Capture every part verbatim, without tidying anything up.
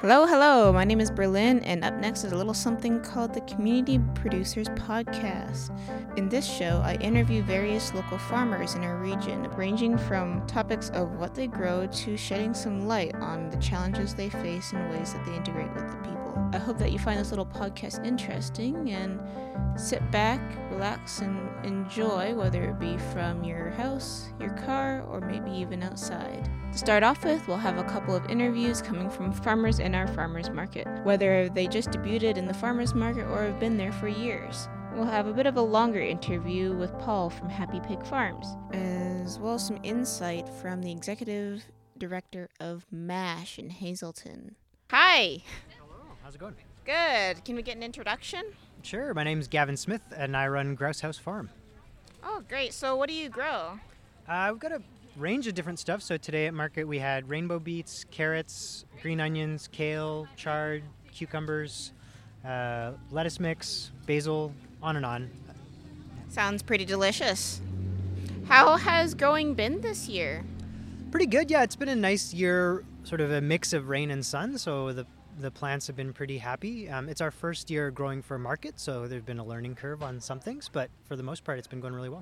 Hello, hello. My name is Berlin, and up next is a little something called the Community Producers Podcast. In this show, I interview various local farmers in our region, ranging from topics of what they grow to shedding some light on the challenges they face and ways that they integrate with the people. I hope that you find this little podcast interesting and sit back, relax, and enjoy, whether it be from your house, your car, or maybe even outside. To start off with, we'll have a couple of interviews coming from farmers in our farmers market, whether they just debuted in the farmers market or have been there for years. We'll have a bit of a longer interview with Paul from Happy Pig Farms, as well as some insight from the executive director of MASH in Hazleton. Hi! Hello, how's it going? Good. Can we get an introduction? Sure, my name's Gavin Smith and I run Grouse House Farm. Oh, great. So what do you grow? Uh, we've got a range of different stuff. So today at market we had rainbow beets, carrots, green onions, kale, chard, cucumbers, uh, lettuce mix, basil, on and on. Sounds pretty delicious. How has growing been this year? Pretty good, yeah. It's been a nice year, sort of a mix of rain and sun, so the the plants have been pretty happy. Um, it's our first year growing for market, so there's been a learning curve on some things, but for the most part it's been going really well.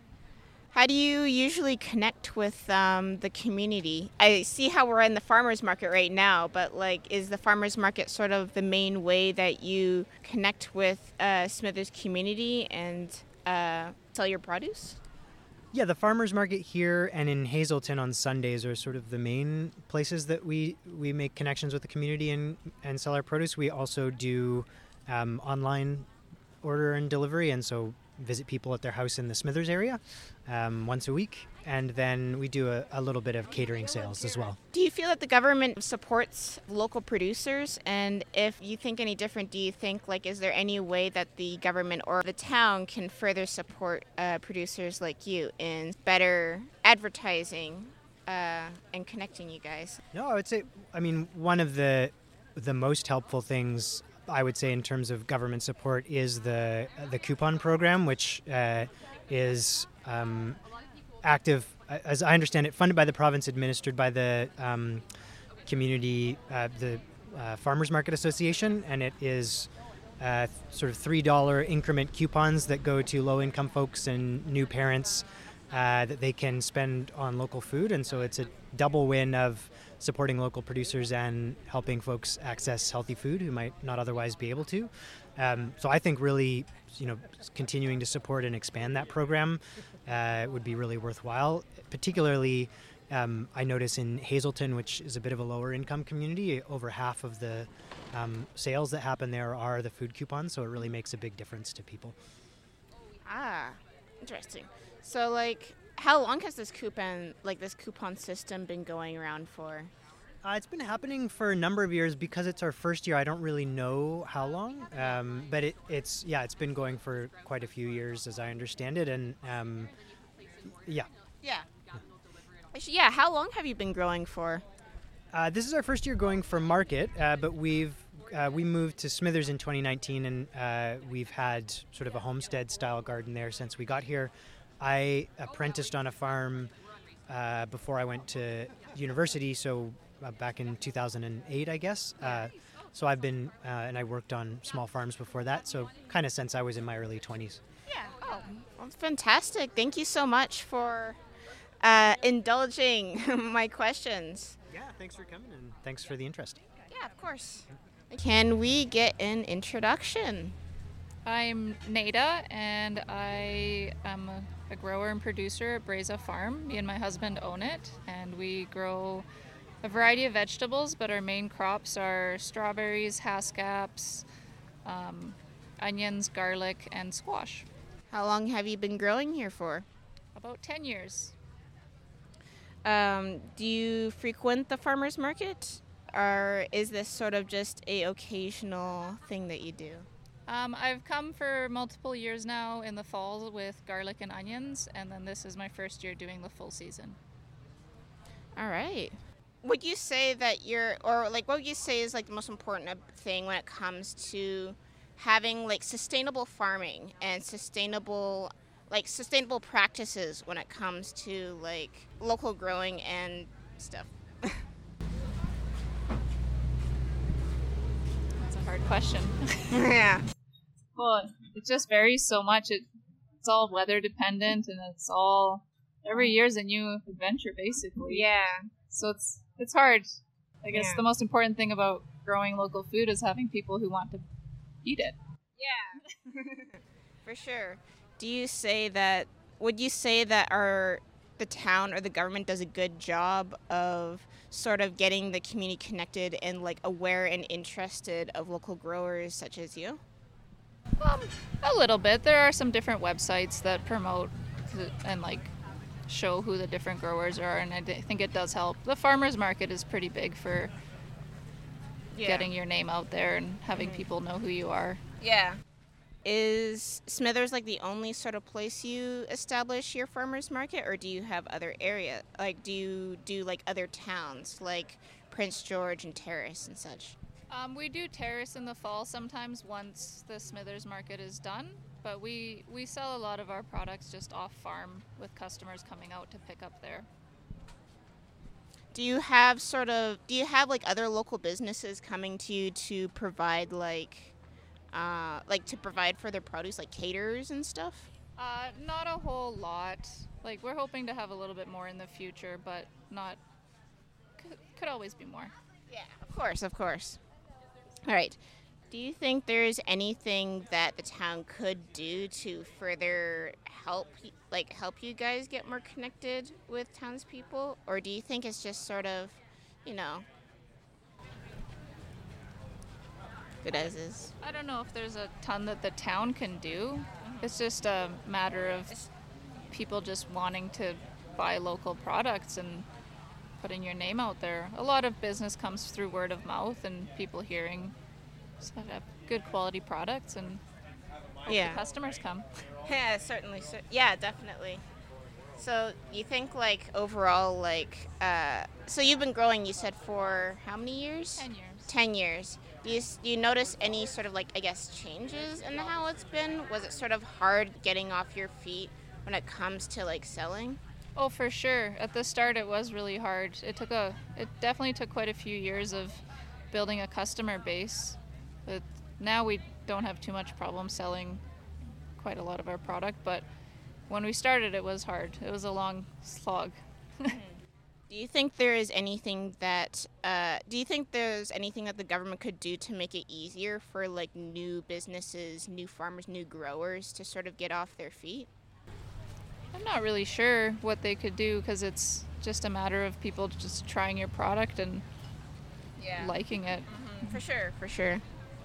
How do you usually connect with um, the community? I see how we're in the farmers market right now, but like, is the farmers market sort of the main way that you connect with uh, Smithers community and uh, sell your produce? Yeah, the farmers market here and in Hazleton on Sundays are sort of the main places that we, we make connections with the community and, and sell our produce. We also do um, online order and delivery, and so visit people at their house in the Smithers area um, once a week, and then we do a, a little bit of catering sales as well. Do you feel that the government supports local producers? And if you think any different, do you think, like, is there any way that the government or the town can further support uh, producers like you in better advertising uh, and connecting you guys? No, I would say, I mean, one of the the most helpful things I would say in terms of government support is the the coupon program, which uh, is um, active, as I understand it, funded by the province, administered by the um, community, uh, the uh, Farmers Market Association, and it is uh, sort of three dollar increment coupons that go to low-income folks and new parents uh, that they can spend on local food, and so it's a double win of supporting local producers and helping folks access healthy food who might not otherwise be able to. Um, so I think really, you know, continuing to support and expand that program uh, would be really worthwhile. Particularly, um, I notice in Hazleton, which is a bit of a lower income community, over half of the um, sales that happen there are the food coupons. So it really makes a big difference to people. Ah, interesting. So like, how long has this coupon, like this coupon system, been going around for? Uh, it's been happening for a number of years. Because it's our first year, I don't really know how long, um, but it, it's yeah, it's been going for quite a few years, as I understand it, and um, yeah. Yeah. Actually, yeah. How long have you been growing for? Uh, this is our first year going for market, uh, but we've uh, we moved to Smithers in twenty nineteen, and uh, we've had sort of a homestead style garden there since we got here. I apprenticed on a farm uh, before I went to university, so uh, back in two thousand eight, I guess. Uh, so I've been, uh, and I worked on small farms before that, so kind of since I was in my early twenties. Yeah. Oh, that's fantastic. Thank you so much for uh, indulging my questions. Yeah, thanks for coming, and thanks for the interest. Yeah, of course. Can we get an introduction? I'm Nada, and I am a, a grower and producer at Breza Farm. Me and my husband own it, and we grow a variety of vegetables, but our main crops are strawberries, haskaps, um, onions, garlic, and squash. How long have you been growing here for? About ten years. Um, do you frequent the farmers market, or is this sort of just a occasional thing that you do? Um, I've come for multiple years now in the fall with garlic and onions, and then this is my first year doing the full season. All right. Would you say that you're, or like what would you say is like the most important thing when it comes to having like sustainable farming and sustainable, like sustainable practices when it comes to like local growing and stuff? question. Yeah. Well, it just varies so much. It, it's all weather dependent, and it's all every year is a new adventure, basically. Yeah. So it's it's hard. I guess Yeah. the most important thing about growing local food is having people who want to eat it. Yeah. For sure. Do you say that, would you say that our, the town or the government does a good job of sort of getting the community connected and like aware and interested of local growers such as you? Um, a little bit. There are some different websites that promote th- and like show who the different growers are, and I d- think it does help. The farmers market is pretty big for Yeah. getting your name out there and having Mhm. people know who you are. Yeah. Is Smithers like the only sort of place you establish your farmers market, or do you have other area? Like, do you do like other towns like Prince George and Terrace and such? Um, we do terrace in the fall sometimes once the Smithers market is done, but we, we sell a lot of our products just off farm with customers coming out to pick up there. Do you have sort of, do you have like other local businesses coming to you to provide like, uh, like to provide for their produce, like caterers and stuff? Uh, not a whole lot. Like, we're hoping to have a little bit more in the future, but not, could, could always be more. Yeah, of course, of course. All right. Do you think there's anything that the town could do to further help, y- like help you guys get more connected with townspeople, or do you think it's just sort of, you know, good as is? I don't know if there's a ton that the town can do. It's just a matter of people just wanting to buy local products and putting your name out there. A lot of business comes through word of mouth and people hearing set up good quality products, and hope Yeah. the customers come. Yeah, certainly. cer- Yeah, definitely. So you think like overall, like, uh, so you've been growing, you said, for how many years? Ten years. Ten years. Do you, s- do you notice any sort of like, I guess, changes in how it's been? Was it sort of hard getting off your feet when it comes to like selling? Oh, for sure. At the start, it was really hard. It took a, it definitely took quite a few years of building a customer base. But now we don't have too much problem selling quite a lot of our product. But when we started, it was hard. It was a long slog. Do you think there is anything that, uh, do you think there's anything that the government could do to make it easier for like new businesses, new farmers, new growers to sort of get off their feet? I'm not really sure what they could do because it's just a matter of people just trying your product and Yeah. liking it. For sure, for sure.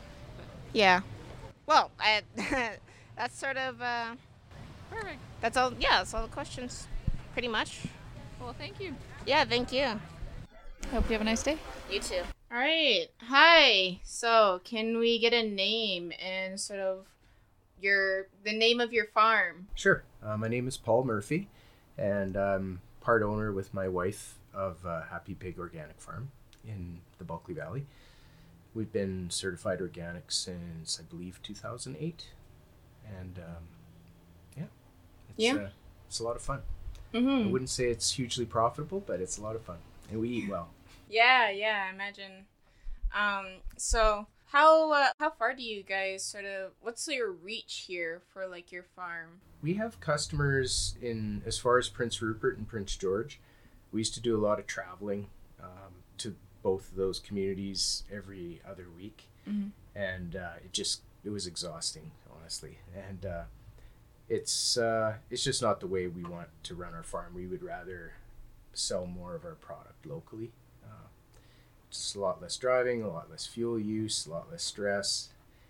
Yeah. Well, I, that's sort of, uh, Perfect. that's all, yeah, that's all the questions, pretty much. Well, thank you. Yeah, thank you. Hope you have a nice day. You too. All right. Hi. So, can we get a name and sort of your, the name of your farm? Sure. Uh, my name is Paul Murphy, and I'm part owner with my wife of uh, Happy Pig Organic Farm in the Bulkley Valley. We've been certified organic since, I believe, two thousand eight, and um, yeah, it's, Yeah. Uh, it's a lot of fun. I Mm-hmm. wouldn't say it's hugely profitable, but it's a lot of fun, and we eat well. Yeah, yeah, I imagine. Um, so how uh, how far do you guys sort of, what's your reach here for like your farm? We have customers in as far as Prince Rupert and Prince George. We used to do a lot of traveling um, to both of those communities every other week, Mhm. and uh, it just it was exhausting, honestly. And uh, it's uh, it's just not the way we want to run our farm. We would rather sell more of our product locally. Uh, just a lot less driving, a lot less fuel use, a lot less stress.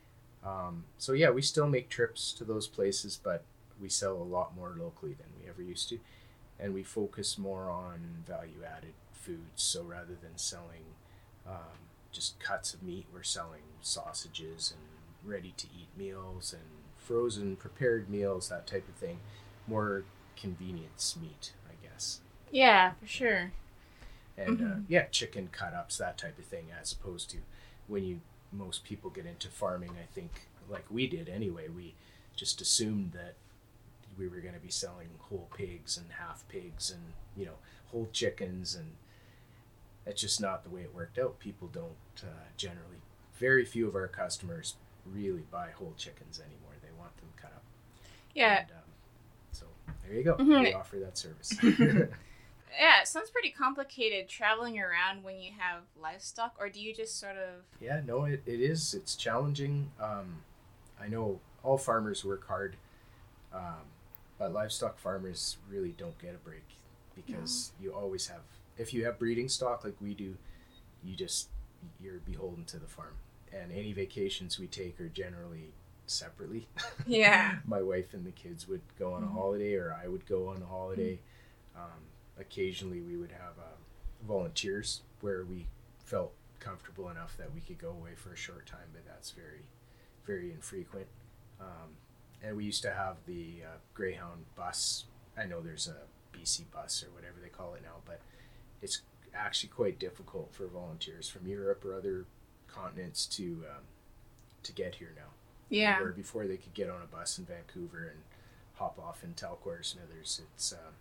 Um, so yeah, we still make trips to those places, but we sell a lot more locally than we ever used to, and we focus more on value-added foods. So rather than selling um, just cuts of meat, we're selling sausages and ready-to-eat meals and frozen prepared meals, that type of thing. More convenience meat, I guess. Yeah, for sure. And uh, Mhm. yeah, chicken cut-ups, that type of thing, as opposed to when you most people get into farming, I think, like we did anyway, we just assumed that we were going to be selling whole pigs and half pigs and, you know, whole chickens, and that's just not the way it worked out. People don't uh, generally very few of our customers really buy whole chickens anymore. They want them cut up. Yeah. And, um, so there you go. Mm-hmm. We offer that service. Yeah, it sounds pretty complicated traveling around when you have livestock, or do you just sort of... Yeah, no, it, it is. It's challenging. Um, I know all farmers work hard, um, but livestock farmers really don't get a break because no. you always have, if you have breeding stock like we do, you just, you're beholden to the farm. And any vacations we take are generally separately. Yeah. My wife and the kids would go on a mm-hmm. holiday, or I would go on a holiday. Mm-hmm. Um, occasionally we would have uh, volunteers where we felt comfortable enough that we could go away for a short time, but that's very, very infrequent. Um, and we used to have the uh, Greyhound bus. I know there's a B C bus or whatever they call it now, but it's actually quite difficult for volunteers from Europe or other continents to um, to get here now. Yeah. Where before they could get on a bus in Vancouver and hop off in Telcor or Smithers, it's um,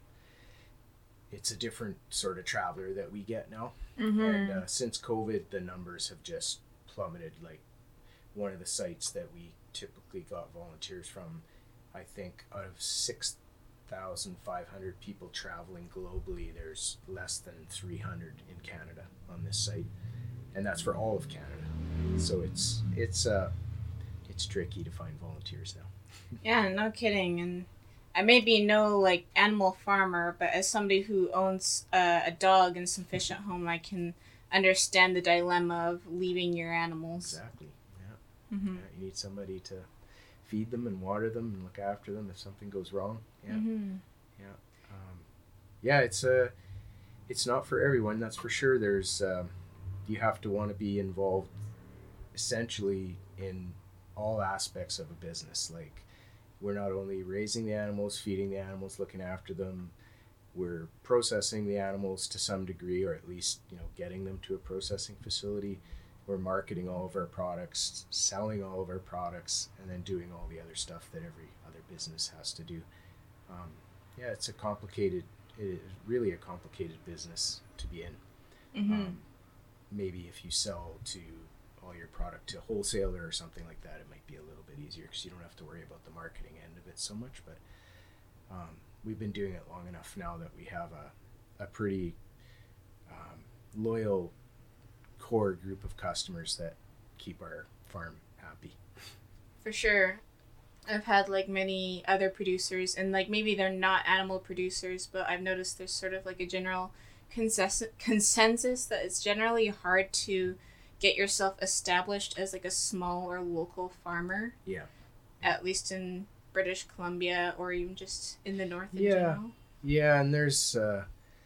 it's a different sort of traveler that we get now. Mm-hmm. And uh, since COVID, the numbers have just plummeted. Like one of the sites that we typically got volunteers from, I think out of six thousand five hundred people traveling globally, there's less than three hundred in Canada on this site. And that's for all of Canada. So it's it's uh it's tricky to find volunteers now. Yeah, no kidding. And I may be no like animal farmer, but as somebody who owns uh, a dog and some fish at home, I can understand the dilemma of leaving your animals. Exactly. Yeah. Mm-hmm. Yeah, you need somebody to feed them and water them and look after them if something goes wrong. Yeah. Mm-hmm. Yeah. Um, yeah. It's a. Uh, it's not for everyone. That's for sure. There's. Um, you have to want to be involved, essentially in all aspects of a business. Like, we're not only raising the animals, feeding the animals, looking after them. We're processing the animals to some degree, or at least, you know, getting them to a processing facility. We're marketing all of our products, selling all of our products, and then doing all the other stuff that every other business has to do. Um, yeah, it's a complicated, it is really a complicated business to be in. Mm-hmm. Um, maybe if you sell to all your product to a wholesaler or something like that, it might be a little bit easier because you don't have to worry about the marketing end of it so much. But um, we've been doing it long enough now that we have a, a pretty um, loyal core group of customers that keep our farm happy. For sure. I've had like many other producers, and like maybe they're not animal producers, but I've noticed there's sort of like a general consensus consensus that it's generally hard to get yourself established as like a small or local farmer. Yeah. At least in British Columbia or even just in the north in yeah. general. Yeah, and there's uh,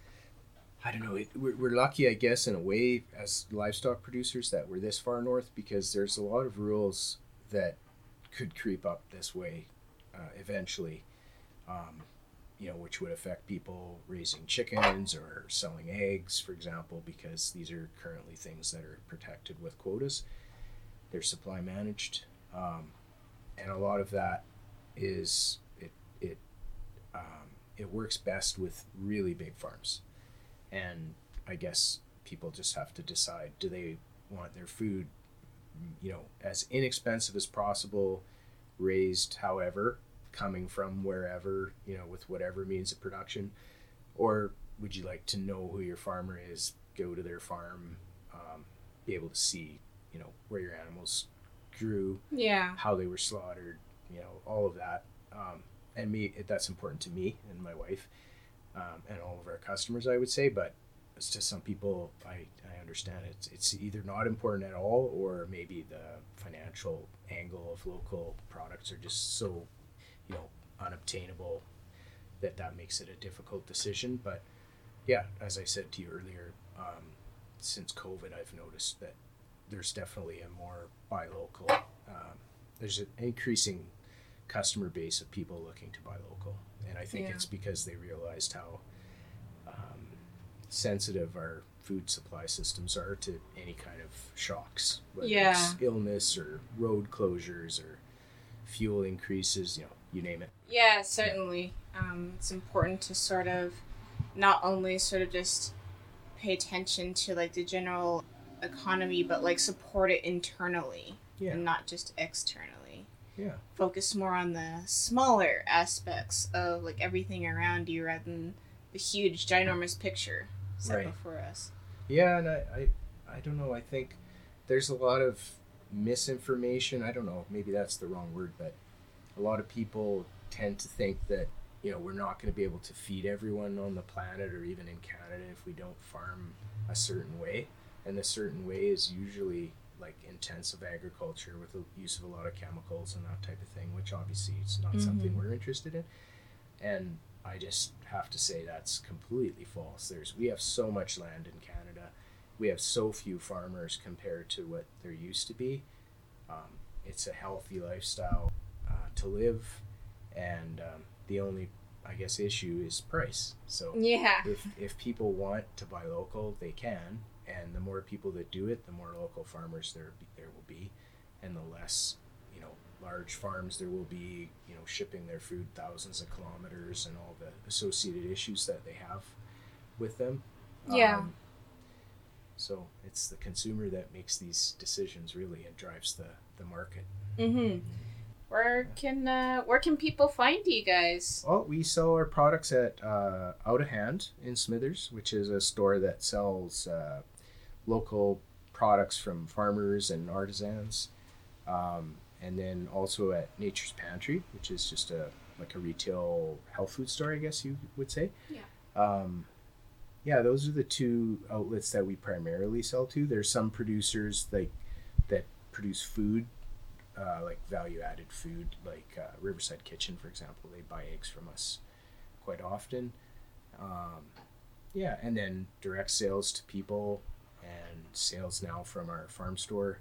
I don't know, it, we're, we're lucky, I guess, in a way as livestock producers that we're this far north, because there's a lot of rules that could creep up this way uh, eventually. Um, you know, which would affect people raising chickens or selling eggs, for example, because these are currently things that are protected with quotas. They're supply managed. Um, and a lot of that is, it, it, um, it works best with really big farms. And I guess people just have to decide, do they want their food, you know, as inexpensive as possible, raised however, coming from wherever, you know, with whatever means of production, or would you like to know who your farmer is, go to their farm, um, be able to see, you know, where your animals grew, yeah, how they were slaughtered, you know, all of that. Um, and me, that's important to me and my wife, um, and all of our customers, I would say. But it's to some people, I, I understand it's it's either not important at all, or maybe the financial angle of local products are just so, you know, unobtainable that that makes it a difficult decision. But yeah, as I said to you earlier, um, since COVID, I've noticed that there's definitely a more buy local, um, there's an increasing customer base of people looking to buy local. And I think yeah. it's because they realized how um, sensitive our food supply systems are to any kind of shocks, whether yeah. it's illness or road closures or fuel increases, you know, you name it. Yeah, certainly. Um, it's important to sort of not only sort of just pay attention to like the general economy, but like support it internally Yeah. and not just externally. Yeah. Focus more on the smaller aspects of like everything around you rather than the huge, ginormous picture set Right. before us. Yeah, and I, I, I don't know. I think there's a lot of misinformation. I don't know. Maybe that's the wrong word, but a lot of people tend to think that, you know, we're not going to be able to feed everyone on the planet or even in Canada if we don't farm a certain way. And the certain way is usually like intensive agriculture with the use of a lot of chemicals and that type of thing, which obviously is not Mhm. something we're interested in. And I just have to say that's completely false. There's we have so much land in Canada. We have so few farmers compared to what there used to be. Um, it's a healthy lifestyle uh, to live, and um, the only, I guess, issue is price. So Yeah. if if people want to buy local, they can, and the more people that do it, the more local farmers there be, there will be, and the less, you know, large farms there will be, you know, shipping their food thousands of kilometers and all the associated issues that they have with them. Yeah. Um, so it's the consumer that makes these decisions really and drives the, the market. Mm-hmm. Where can uh, where can people find you guys? Well, we sell our products at uh, Out of Hand in Smithers, which is a store that sells uh, local products from farmers and artisans. Um, and then also at Nature's Pantry, which is just a like a retail health food store, I guess you would say. Yeah. Um, yeah, those are the two outlets that we primarily sell to. There's some producers like that produce food, uh, like value-added food, like uh, Riverside Kitchen, for example. They buy eggs from us quite often. Um, yeah, and then direct sales to people and sales now from our farm store.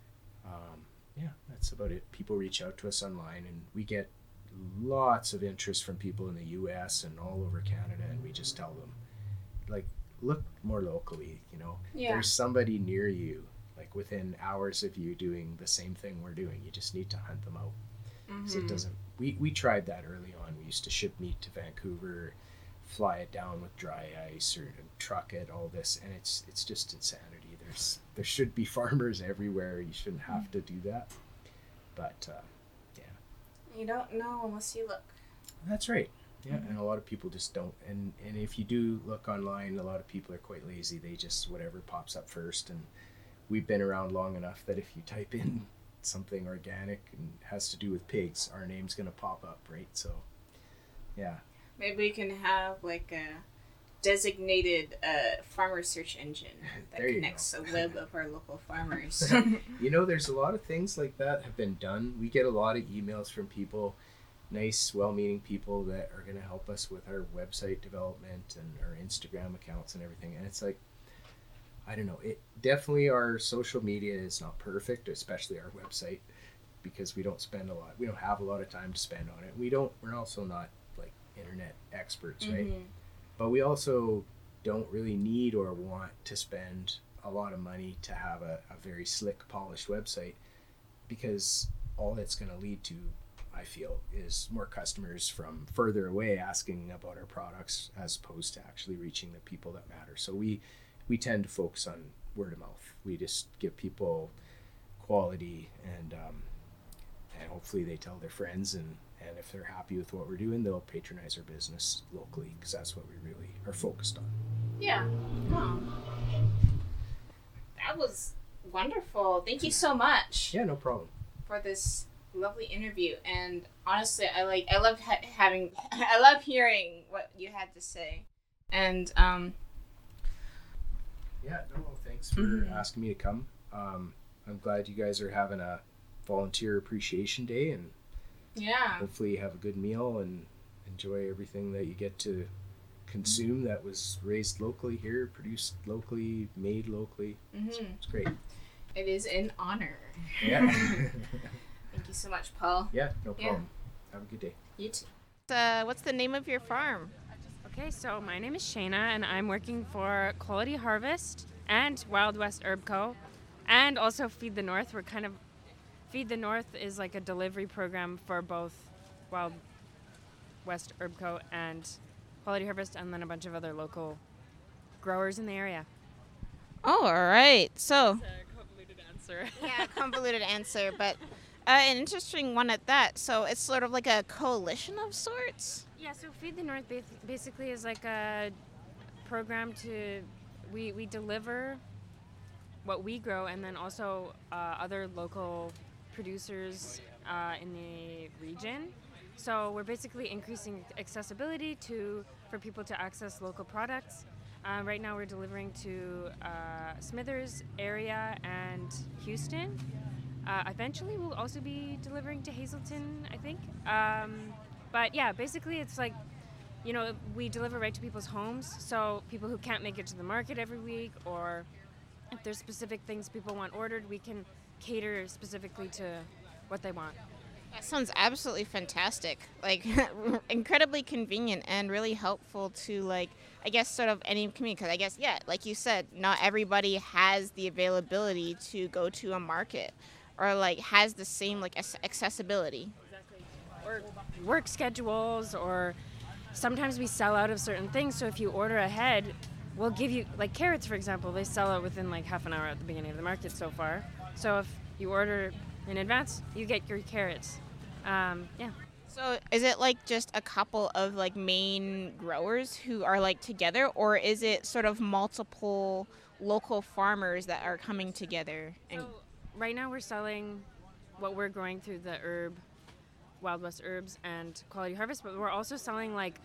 Um, yeah, that's about it. People reach out to us online, and we get lots of interest from people in the U S and all over Canada, and we just tell them, like, look more locally, you know. Yeah. There's somebody near you, like within hours of you, doing the same thing we're doing. You just need to hunt them out. So it Mhm. doesn't, we, we tried that early on. We used to ship meat to Vancouver, fly it down with dry ice or truck it, all this, and it's it's just insanity. There's there should be farmers everywhere. You shouldn't have to do that. But uh, yeah. You don't know unless you look. That's right. Yeah, and a lot of people just don't. And, and if you do look online, a lot of people are quite lazy. They just, whatever pops up first. And we've been around long enough that if you type in something organic and has to do with pigs, our name's going to pop up, right? So, yeah. Maybe we can have like a designated uh, farmer search engine that There you connects go. a web of our local farmers. You know, there's a lot of things like that have been done. We get a lot of emails from people, nice, well-meaning people that are going to help us with our website development and our Instagram accounts and everything. And it's like, I don't know, it definitely, our social media is not perfect, especially our website, because we don't spend a lot, we don't have a lot of time to spend on it. We don't, we're also not like internet experts, right? Mhm. But we also don't really need or want to spend a lot of money to have a, a very slick, polished website, because all it's going to lead to, I feel, is more customers from further away asking about our products as opposed to actually reaching the people that matter. So we, we tend to focus on word of mouth. We just give people quality, and um, and hopefully they tell their friends, and, and if they're happy with what we're doing, they'll patronize our business locally, because that's what we really are focused on. Yeah. Oh. That was wonderful. Thank you so much Yeah, no problem. for this lovely interview. And honestly, I like I love ha- having I love hearing what you had to say. And um Yeah, no, well, thanks for Mhm. asking me to come. Um, I'm glad you guys are having a volunteer appreciation day, and yeah. hopefully you have a good meal and enjoy everything that you get to consume that was raised locally here, produced locally, made locally. It's, Mhm. it's great. It is an honor. Yeah. Thank you so much, Paul. Yeah, no Yeah. problem. Have a good day. You too. Uh, what's the name of your farm? Okay, so my name is Shayna, and I'm working for Quality Harvest and Wild West Herb Co. and also Feed the North. We're kind of Feed the North is like a delivery program for both Wild West Herb Co. and Quality Harvest, and then a bunch of other local growers in the area. Oh, all right. So, That's a convoluted answer. yeah, convoluted answer, but uh, an interesting one at that. So it's sort of like a coalition of sorts. Yeah, so Feed the North ba- basically is like a program to, we, we deliver what we grow and then also uh, other local producers uh, in the region. So we're basically increasing accessibility to for people to access local products. Uh, right now we're delivering to uh, Smithers area and Houston. Uh, eventually we'll also be delivering to Hazleton, I think. Um, but yeah, basically it's like, you know, we deliver right to people's homes. So people who can't make it to the market every week, or if there's specific things people want ordered, we can cater specifically to what they want. That sounds absolutely fantastic. Like incredibly convenient and really helpful to like I guess sort of any community because I guess yeah, like you said, not everybody has the availability to go to a market or like has the same like ac- accessibility. Or work schedules, or sometimes we sell out of certain things. So if you order ahead, we'll give you, like carrots, for example, they sell out within like half an hour at the beginning of the market so far. So if you order in advance, you get your carrots. Um, yeah. So is it like just a couple of like main growers who are like together or is it sort of multiple local farmers that are coming together and So right now we're selling what we're growing through the herb, Wild West Herbs and Quality Harvest, but we're also selling like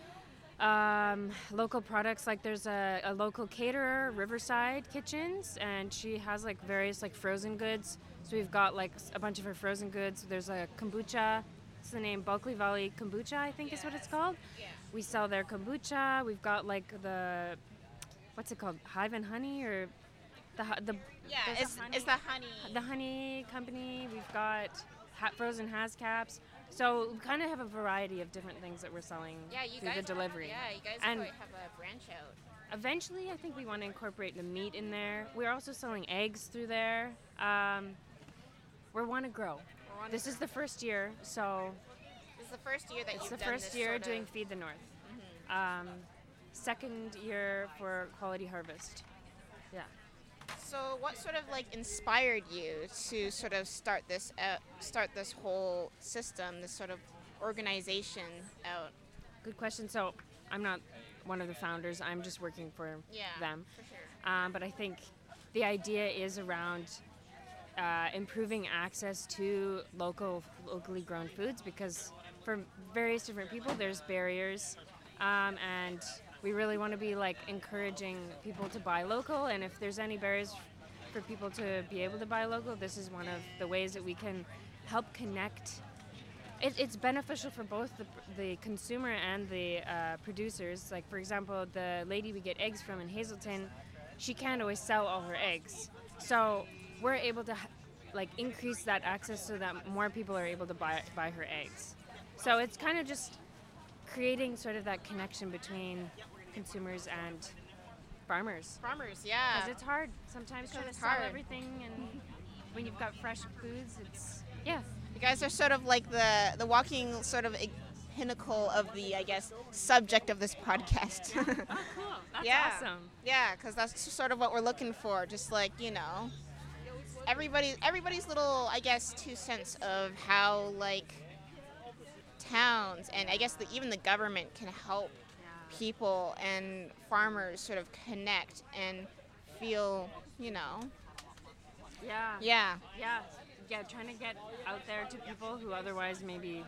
um, local products. Like there's a, a local caterer, Riverside Kitchens, and she has like various like frozen goods. So we've got like s- a bunch of her frozen goods. There's a kombucha. It's the name Bulkley Valley Kombucha, I think is what it's called. We sell their kombucha. We've got like the, what's it called? Hive and Honey, or the hu- the yeah, there's a it's honey- it's the honey. the honey company. We've got ha- frozen has caps. So we kind of have a variety of different things that we're selling Yeah, you through guys the delivery. Have, yeah, you guys And- probably have a branch out. Eventually, I think we want to incorporate the meat in there. We're also selling eggs through there. Um, we want to grow. This is the first year, so This is the first year that it's you've the done first this year sort doing of, Feed the North. Um, second year for Quality Harvest. Yeah. So what sort of like inspired you to sort of start this out, start this whole system, this sort of organization out? Good question. So I'm not one of the founders. I'm just working for Yeah, them. for sure. Um, but I think the idea is around uh, improving access to local, locally grown foods, because for various different people, there's barriers, um, and we really want to be like encouraging people to buy local. And if there's any barriers for people to be able to buy local, this is one of the ways that we can help connect. It, it's beneficial for both the, the consumer and the uh, producers. Like, for example, the lady we get eggs from in Hazleton, she can't always sell all her eggs. So we're able to like increase that access so that more people are able to buy, buy her eggs. So it's kind of just creating sort of that connection between consumers and farmers. Farmers, yeah. Because it's hard sometimes trying to it's sell hard. everything, and when you've got fresh foods, it's, yeah. You guys are sort of like the the walking sort of a pinnacle of the, I guess, subject of this podcast. Oh, cool. That's Yeah. awesome. Yeah, because that's sort of what we're looking for. Just like you know, everybody, everybody's little, I guess, two cents of how like towns and I guess the, even the government can help people and farmers sort of connect and feel, you know, Yeah. yeah. Yeah. Yeah, trying to get out there to people who otherwise maybe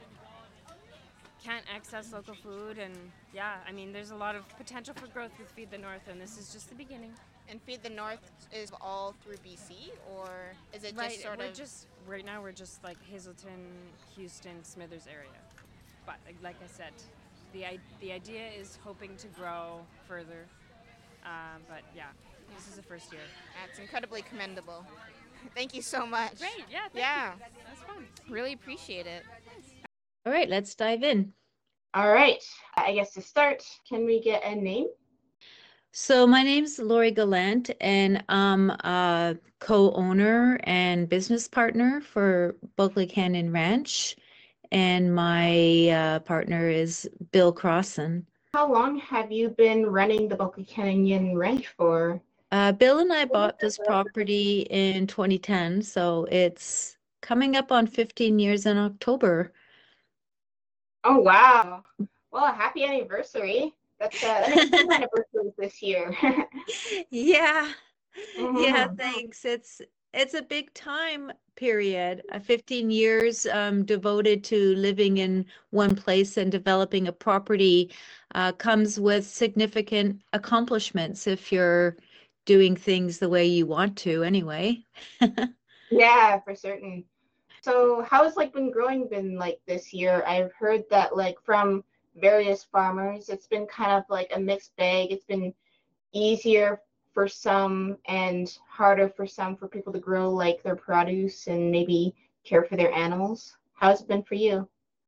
can't access local food. And yeah, I mean, there's a lot of potential for growth with Feed the North, and this is just the beginning. And Feed the North is all through B C, or is it just Right, sort we're of just, right now we're just like Hazleton, Houston, Smithers area. But like- like I said, the, I- the idea is hoping to grow further. Um, but yeah, this is the first year. That's incredibly commendable. Thank you so much. Great, yeah, thank Yeah. you. That's fun. Really appreciate it. All right, let's dive in. All right. I guess to start, can we get a name? So my name's Lori Gallant, and I'm a co-owner and business partner for Bulkley Canyon Ranch, and my uh, partner is Bill Crossan. How long have you been running the Bulkley Canyon Ranch for? Uh, Bill and I bought this property in twenty ten, so it's coming up on fifteen years in October. Oh, wow. Well, happy anniversary. That's uh, that makes two anniversaries this year. Yeah. Yeah, Mhm. thanks. It's it's a big time period. Uh, fifteen years um, devoted to living in one place and developing a property uh, comes with significant accomplishments if you're doing things the way you want to anyway. Yeah, for certain. So how's like been growing been like this year? I've heard that like from various farmers, it's been kind of like a mixed bag. It's been easier for some and harder for some for people to grow like their produce and maybe care for their animals. How's it been for you?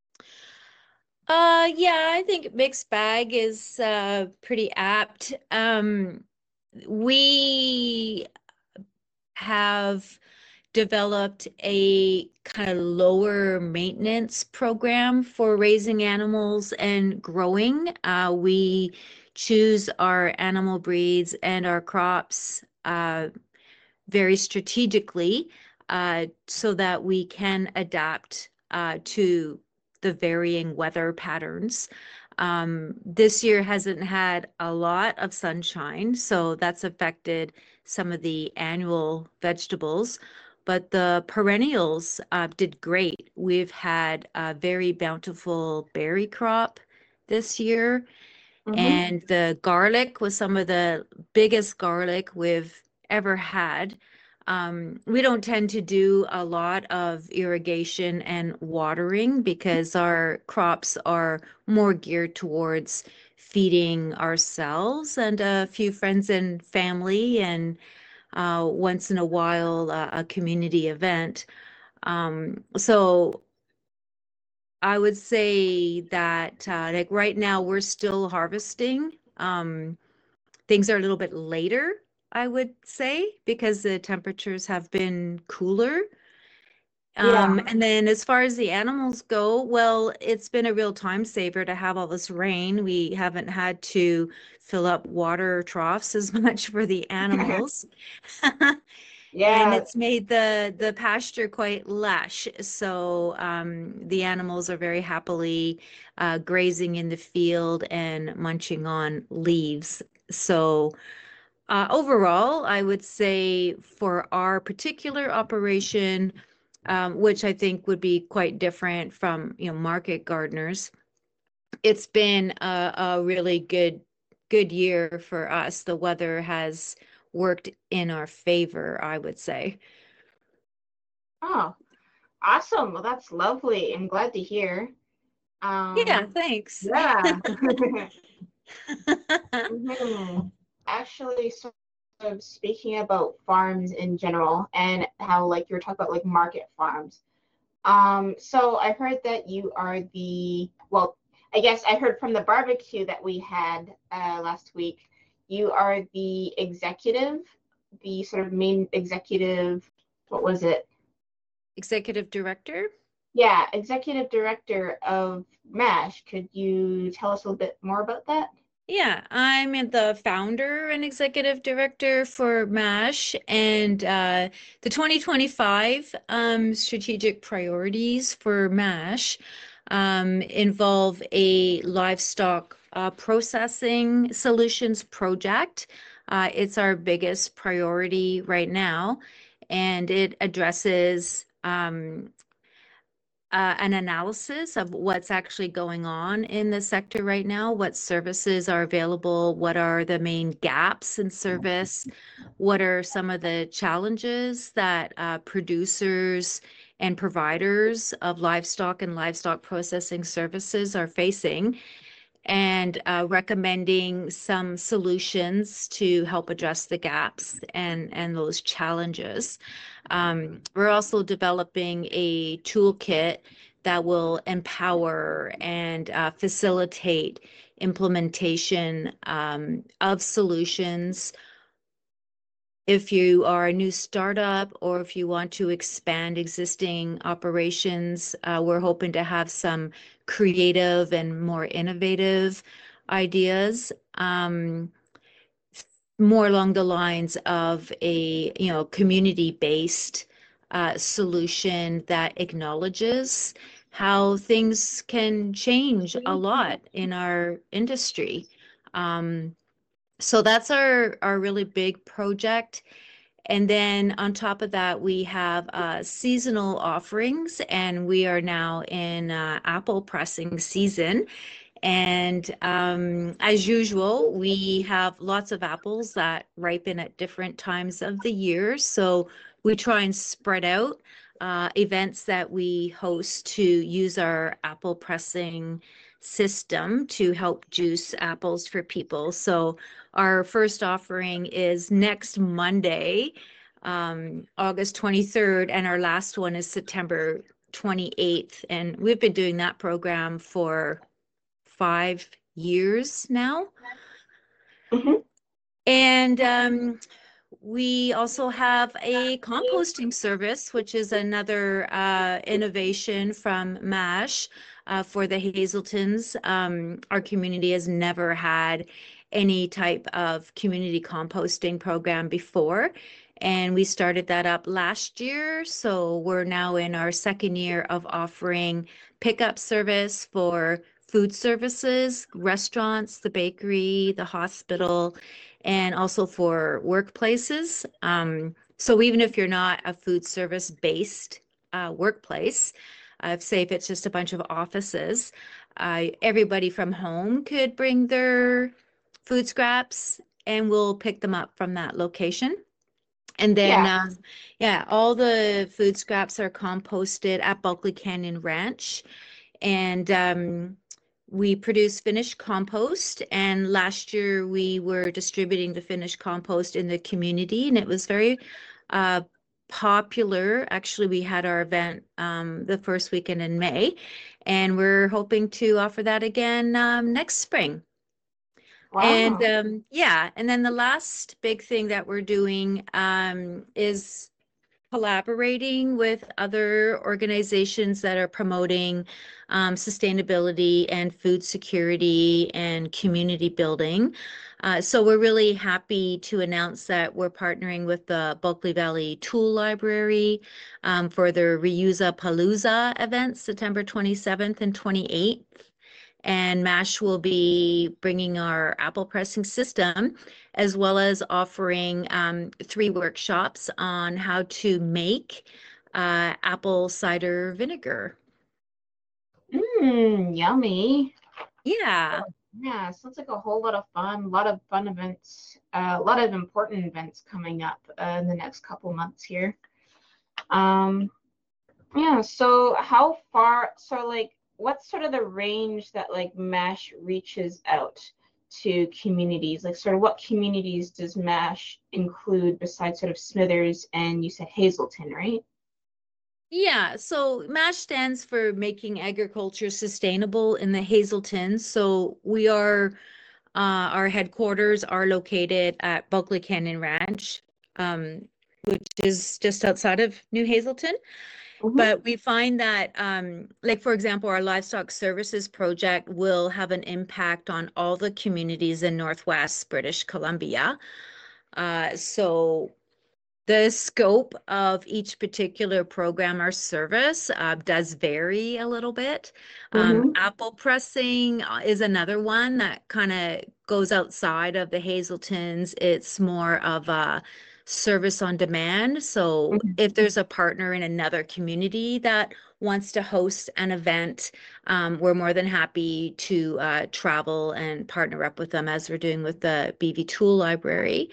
Uh, yeah, I think mixed bag is uh, pretty apt. Um, we have developed a kind of lower maintenance program for raising animals and growing. Uh, we choose our animal breeds and our crops uh, very strategically uh, so that we can adapt uh, to the varying weather patterns. Um, this year hasn't had a lot of sunshine, so that's affected some of the annual vegetables, but the perennials uh, did great. We've had a very bountiful berry crop this year, Mm-hmm. and the garlic was some of the biggest garlic we've ever had. Um, we don't tend to do a lot of irrigation and watering because our crops are more geared towards feeding ourselves and a few friends and family, and uh, once in a while uh, a community event. Um, so I would say that uh, like right now we're still harvesting. Um, things are a little bit later, I would say, because the temperatures have been cooler. Yeah. Um, and then as far as the animals go, well, it's been a real time saver to have all this rain. We haven't had to fill up water troughs as much for the animals. And Yeah. it's made the the pasture quite lush. So um, the animals are very happily uh, grazing in the field and munching on leaves. So uh, overall, I would say for our particular operation, um, which I think would be quite different from, you know, market gardeners, it's been a, a really good good year for us. The weather has worked in our favor, I would say. Oh, awesome. Well, that's lovely. I'm glad to hear. Yeah, Um, thanks. yeah. Mhm. Actually, sort of speaking about farms in general and how like you were talking about like market farms. Um, so I heard that you are the, well, I guess I heard from the barbecue that we had uh, last week, you are the executive, the sort of main executive, what was it? Executive director? Yeah, executive director of MASH. Could you tell us a little bit more about that? Yeah, I'm the founder and executive director for MASH, and uh, the twenty twenty-five um, strategic priorities for MASH um, involve a livestock uh, processing solutions project. Uh, it's our biggest priority right now, and it addresses um, uh, an analysis of what's actually going on in the sector right now, what services are available, what are the main gaps in service, what are some of the challenges that uh, producers and providers of livestock and livestock processing services are facing, and uh, recommending some solutions to help address the gaps and, and those challenges. Um, we're also developing a toolkit that will empower and uh, facilitate implementation um, of solutions. If you are a new startup or if you want to expand existing operations, uh, we're hoping to have some creative and more innovative ideas. Um, more along the lines of a, you know, community-based uh, solution that acknowledges how things can change a lot in our industry. Um, so that's our, our really big project. And then on top of that, we have uh, seasonal offerings, and we are now in uh, apple pressing season. And um, as usual, we have lots of apples that ripen at different times of the year. So we try and spread out uh, events that we host to use our apple pressing system to help juice apples for people. So our first offering is next Monday, um, August twenty-third, and our last one is September twenty-eighth. And we've been doing that program for five years now. Mm-hmm. And um, we also have a composting service, which is another uh, innovation from MASH uh, for the Hazeltons. Um, our community has never had any type of community composting program before. And we started that up last year. So we're now in our second year of offering pickup service for food services, restaurants, the bakery, the hospital, and also for workplaces. Um, so even if you're not a food service based uh, workplace, uh, say if it's just a bunch of offices, uh, everybody from home could bring their food scraps and we'll pick them up from that location. And then, Yeah. um, yeah, all the food scraps are composted at Bulkley Canyon Ranch. And um, we produce finished compost. And last year we were distributing the finished compost in the community, and it was very uh, popular. Actually, we had our event um, the first weekend in May, and we're hoping to offer that again um, next spring. And Wow. um, yeah, and then the last big thing that we're doing um, is collaborating with other organizations that are promoting um, sustainability and food security and community building. Uh, so we're really happy to announce that we're partnering with the Bulkley Valley Tool Library um, for their Reuse Palooza event, September twenty-seventh and twenty-eighth. And MASH will be bringing our apple pressing system, as well as offering um, three workshops on how to make uh, apple cider vinegar. Mmm, yummy. Yeah. Yeah, sounds like a whole lot of fun. A lot of fun events. Uh, a lot of important events coming up uh, in the next couple months here. Um, yeah. So how far? So like, what's sort of the range that like MASH reaches out to communities? Like, sort of what communities does MASH include besides sort of Smithers and you said Hazelton, right? Yeah, so MASH stands for Making Agriculture Sustainable in the Hazeltons. So we are, uh, our headquarters are located at Bulkley Canyon Ranch, um, which is just outside of New Hazelton. Mm-hmm. But we find that, um, like, for example, our livestock services project will have an impact on all the communities in Northwest British Columbia. Uh, so the scope of each particular program or service uh, does vary a little bit. Um, Mm-hmm. apple pressing uh, is another one that kind of goes outside of the Hazeltons. It's more of a service on demand. So Mm-hmm. if there's a partner in another community that wants to host an event, um, we're more than happy to uh, travel and partner up with them, as we're doing with the B V Tool Library.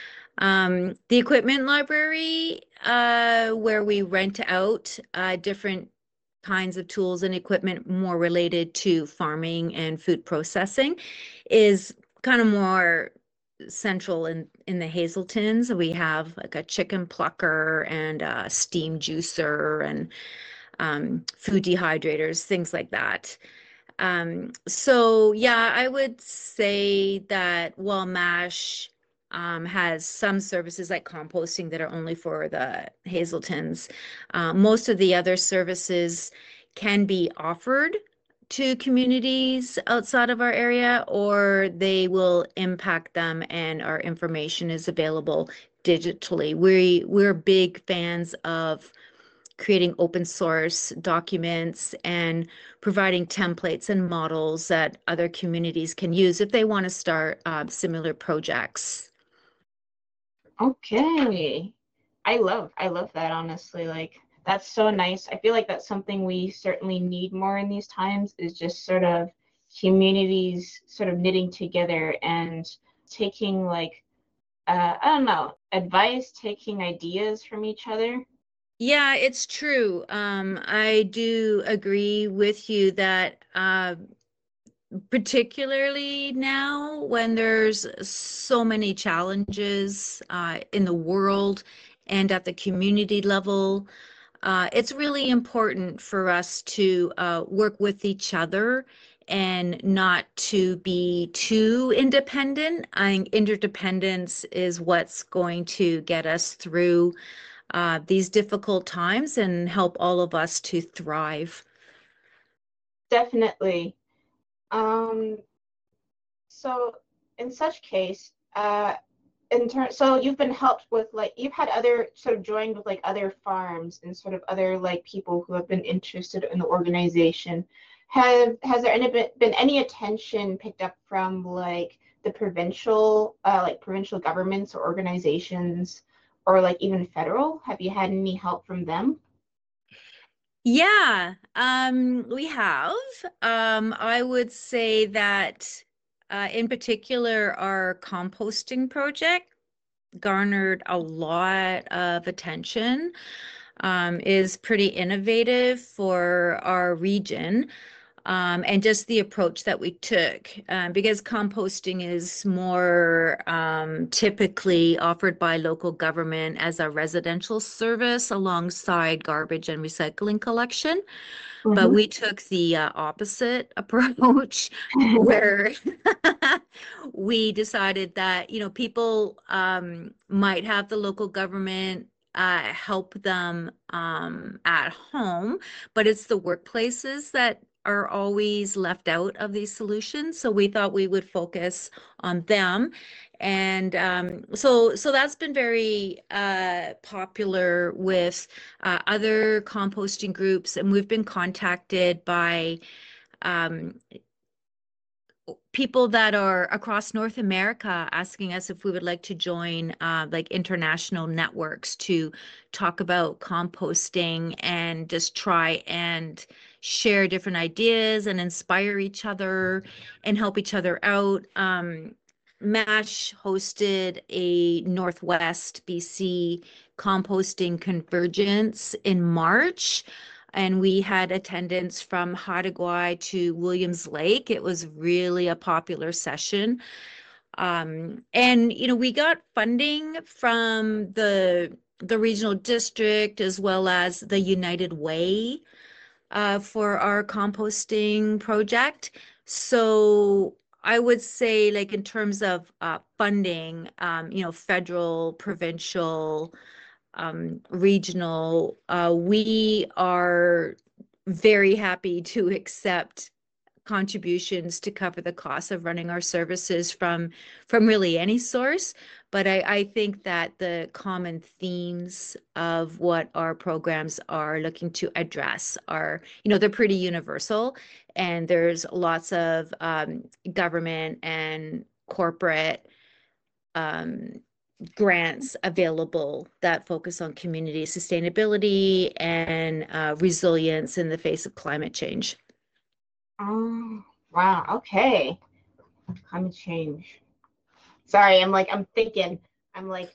Um, the equipment library, uh, where we rent out uh, different kinds of tools and equipment more related to farming and food processing, is kind of more central in in the Hazeltons. We have like a chicken plucker and a steam juicer and um, food dehydrators, things like that. Um, so yeah, I would say that while MASH um, has some services like composting that are only for the Hazeltons, uh, most of the other services can be offered to communities outside of our area, or they will impact them and our information is available digitally. We, we're big fans of creating open source documents and providing templates and models that other communities can use if they want to start uh, similar projects. Okay. I love, I love that, honestly. Like, that's so nice. I feel like that's something we certainly need more in these times, is just sort of communities sort of knitting together and taking like, uh, I don't know, advice, taking ideas from each other. Yeah, it's true. Um, I do agree with you that uh, particularly now when there's so many challenges uh, in the world and at the community level, uh, it's really important for us to uh, work with each other and not to be too independent. I think interdependence is what's going to get us through uh, these difficult times and help all of us to thrive. Definitely. Um, so in such case, uh, in turn, so you've been helped with like, you've had other sort of joined with like other farms and sort of other like people who have been interested in the organization. Have has there any been, been any attention picked up from like the provincial, uh, like provincial governments or organizations, or like even federal? Have you had any help from them? Yeah, um, we have. Um, I would say that uh, in particular, our composting project garnered a lot of attention, um, is pretty innovative for our region. Um, and just the approach that we took, um, because composting is more um, typically offered by local government as a residential service alongside garbage and recycling collection. Mm-hmm. But we took the uh, opposite approach where we decided that, you know, people um, might have the local government uh, help them um, at home, but it's the workplaces that are always left out of these solutions. So we thought we would focus on them. And um, so, so that's been very uh, popular with uh, other composting groups. And we've been contacted by um, people that are across North America asking us if we would like to join uh, like international networks to talk about composting and just try and share different ideas and inspire each other and help each other out. Um, MASH hosted a Northwest B C composting convergence in March, and we had attendance from Haida Gwaii to Williams Lake. It was really a popular session. Um, and, you know, we got funding from the, the regional district as well as the United Way uh, for our composting project. So I would say, like, in terms of uh, funding, um, you know, federal, provincial, um, regional, uh, we are very happy to accept contributions to cover the cost of running our services from from really any source. But I, I think that the common themes of what our programs are looking to address are, you know, they're pretty universal, and there's lots of um, government and corporate um, grants available that focus on community sustainability and uh, resilience in the face of climate change. Oh, wow. Okay. Climate change. Sorry, I'm like, I'm thinking. I'm like,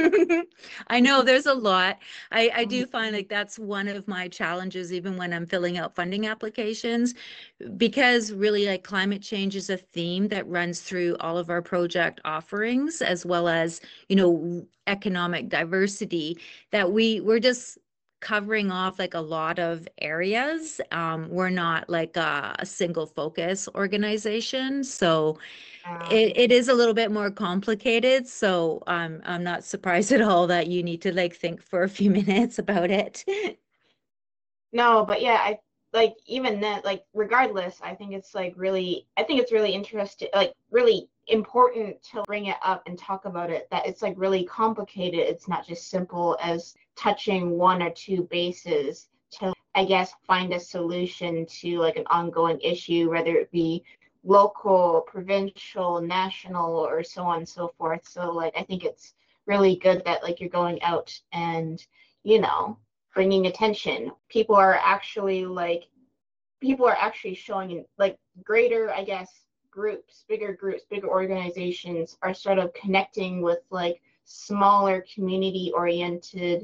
I know there's a lot. I, I do find like that's one of my challenges, even when I'm filling out funding applications, because really like climate change is a theme that runs through all of our project offerings, as well as, you know, economic diversity, that we we're just covering off like a lot of areas. Um, we're not like a, a single focus organization. So it, it is a little bit more complicated. So um, I'm not surprised at all that you need to like think for a few minutes about it. No, but yeah, I like even then, like regardless, I think it's like really, I think it's really interesting, like really important to bring it up and talk about it, that it's like really complicated. It's not just simple as touching one or two bases to, I guess, find a solution to like an ongoing issue, whether it be local, provincial, national, or so on and so forth. So like I think it's really good that like you're going out and, you know, bringing attention. People are actually like, people are actually showing like greater, I guess, groups, bigger groups, bigger organizations are sort of connecting with like smaller community oriented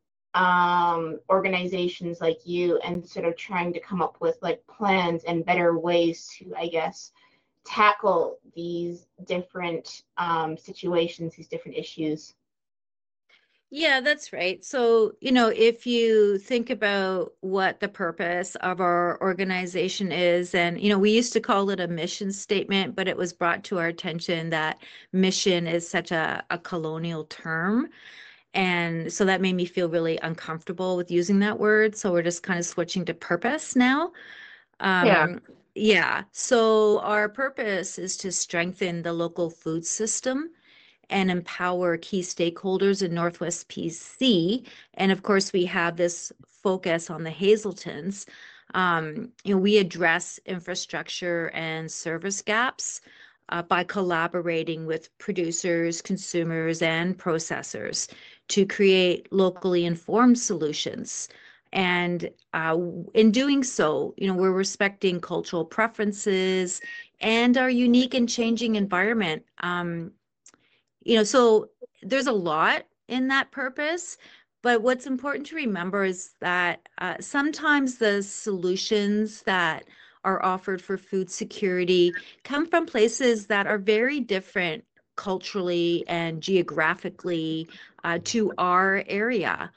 um, organizations like you, and sort of trying to come up with like plans and better ways to, I guess, tackle these different um, situations, these different issues. Yeah, that's right. So, you know, if you think about what the purpose of our organization is, and, you know, we used to call it a mission statement, but it was brought to our attention that mission is such a, a colonial term. And so that made me feel really uncomfortable with using that word. So we're just kind of switching to purpose now. Um, Yeah. yeah. So our purpose is to strengthen the local food system and empower key stakeholders in Northwest P C. And of course, we have this focus on the Hazeltons. Um, you know, we address infrastructure and service gaps uh, by collaborating with producers, consumers, and processors to create locally informed solutions. And uh, in doing so, you know, we're respecting cultural preferences and our unique and changing environment. Um, you know, so there's a lot in that purpose, but what's important to remember is that uh, sometimes the solutions that are offered for food security come from places that are very different culturally and geographically uh, to our area.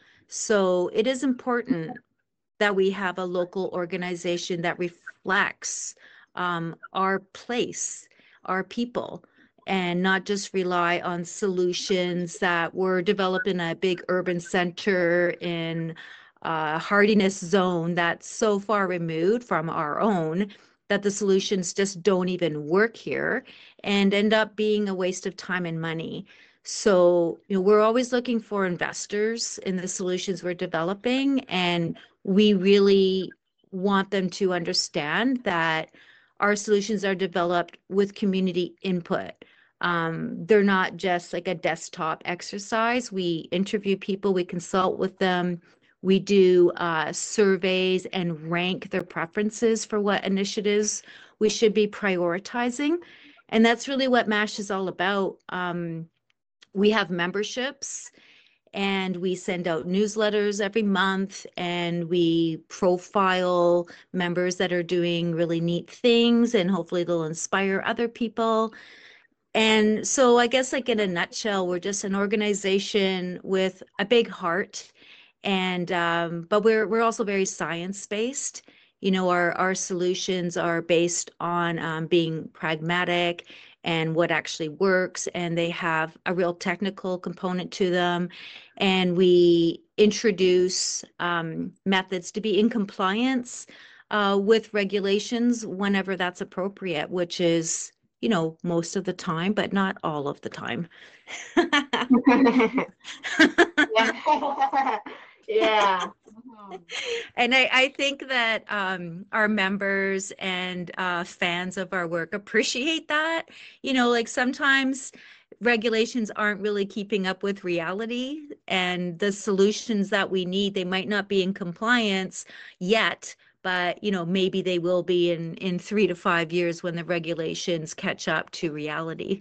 So it is important that we have a local organization that reflects um, our place, our people, and not just rely on solutions that were developed in a big urban center in a hardiness zone that's so far removed from our own that the solutions just don't even work here and end up being a waste of time and money. So, you know, we're always looking for investors in the solutions we're developing, and we really want them to understand that our solutions are developed with community input. Um, they're not just like a desktop exercise. We interview people, we consult with them, we do uh, surveys and rank their preferences for what initiatives we should be prioritizing. And that's really what MASH is all about. Um, we have memberships and we send out newsletters every month, and we profile members that are doing really neat things, and hopefully they'll inspire other people. And so I guess like in a nutshell, we're just an organization with a big heart, and um, but we're we're also very science-based. You know, our our solutions are based on um, being pragmatic and what actually works, and they have a real technical component to them. And we introduce um, methods to be in compliance uh, with regulations whenever that's appropriate, which is, you know, most of the time, but not all of the time. Yeah. Yeah. Mhm. And I, I think that um, our members and uh, fans of our work appreciate that. You know, like sometimes regulations aren't really keeping up with reality, and the solutions that we need, they might not be in compliance yet, but you know, maybe they will be in in three to five years when the regulations catch up to reality.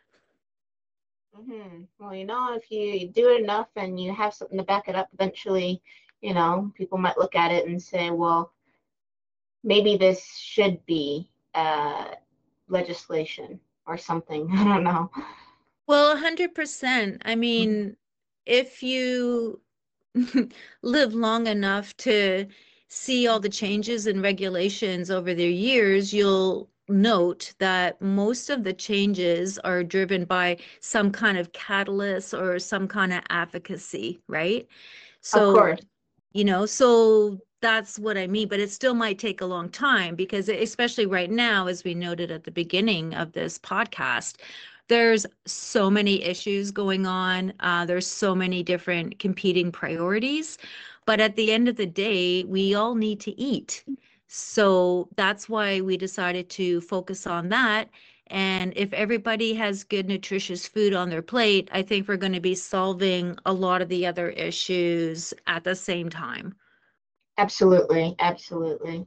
Mhm. Well, you know, if you do it enough and you have something to back it up, eventually, you know, people might look at it and say, well, maybe this should be uh, legislation or something. I don't know. Well, one hundred percent. I mean, if you live long enough to see all the changes and regulations over the years, you'll note that most of the changes are driven by some kind of catalyst or some kind of advocacy, right? Of So, course. you know, so that's what I mean, but it still might take a long time because especially right now, as we noted at the beginning of this podcast, there's so many issues going on. Uh, there's so many different competing priorities, but at the end of the day, we all need to eat. So that's why we decided to focus on that. And if everybody has good, nutritious food on their plate, I think we're going to be solving a lot of the other issues at the same time. Absolutely. Absolutely.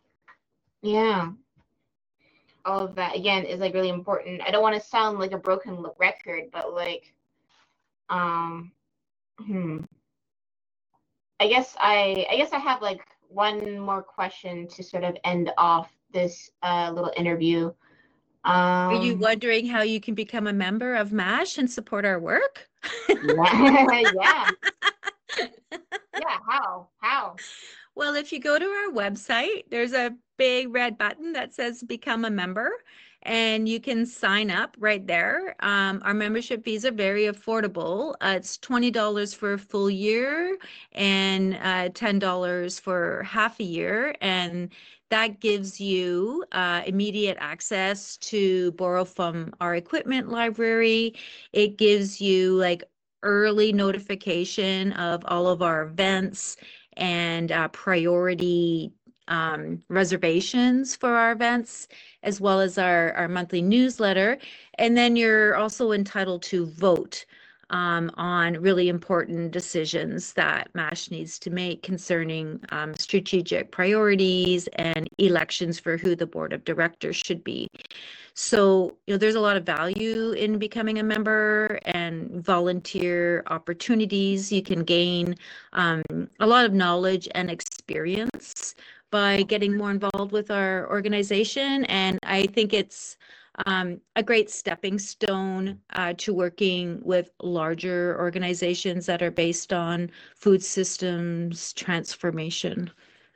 Yeah. All of that, again, is like really important. I don't want to sound like a broken record, but like, um, hmm. I guess I, I guess I have like one more question to sort of end off this uh, little interview. Um, Are you wondering how you can become a member of MASH and support our work? Yeah. Yeah. Yeah. How? How? Well, if you go to our website, there's a big red button that says become a member, and you can sign up right there. Um, our membership fees are very affordable. Uh, it's twenty dollars for a full year and uh, ten dollars for half a year. And that gives you uh, immediate access to borrow from our equipment library. It gives you like early notification of all of our events and uh, priority um, reservations for our events, as well as our, our monthly newsletter. And then you're also entitled to vote um, on really important decisions that MASH needs to make concerning um, strategic priorities and elections for who the board of directors should be. So, you know, there's a lot of value in becoming a member and volunteer opportunities. You can gain um, a lot of knowledge and experience by getting more involved with our organization. And I think it's um, a great stepping stone uh, to working with larger organizations that are based on food systems transformation.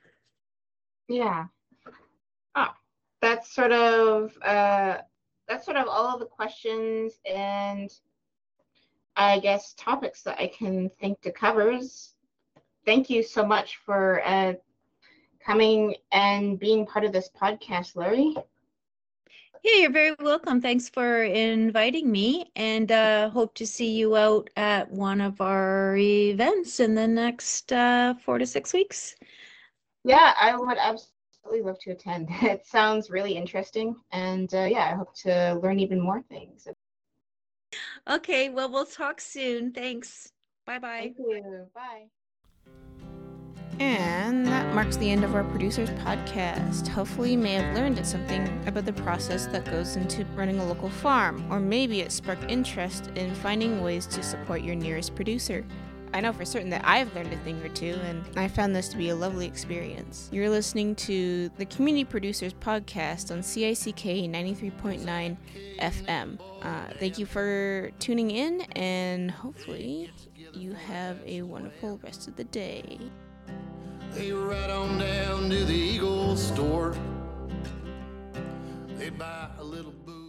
Yeah. Oh, that's sort of uh, that's sort of all of the questions and I guess topics that I can think to covers. Thank you so much for uh, coming and being part of this podcast, Larry. Yeah, you're very welcome. Thanks for inviting me, and uh, hope to see you out at one of our events in the next uh, four to six weeks. Yeah, I would absolutely love to attend. It sounds really interesting, and uh, yeah, I hope to learn even more things. Okay, well, we'll talk soon. Thanks. Bye-bye. Thank you. Bye. And that marks the end of our Producers Podcast. Hopefully you may have learned something about the process that goes into running a local farm, or maybe it sparked interest in finding ways to support your nearest producer. I know for certain that I've learned a thing or two, and I found this to be a lovely experience. You're listening to the Community Producers Podcast on C I C K ninety-three point nine F M. Uh, thank you for tuning in, and hopefully you have a wonderful rest of the day. They ride on down to the Eagle store. They buy a little booze.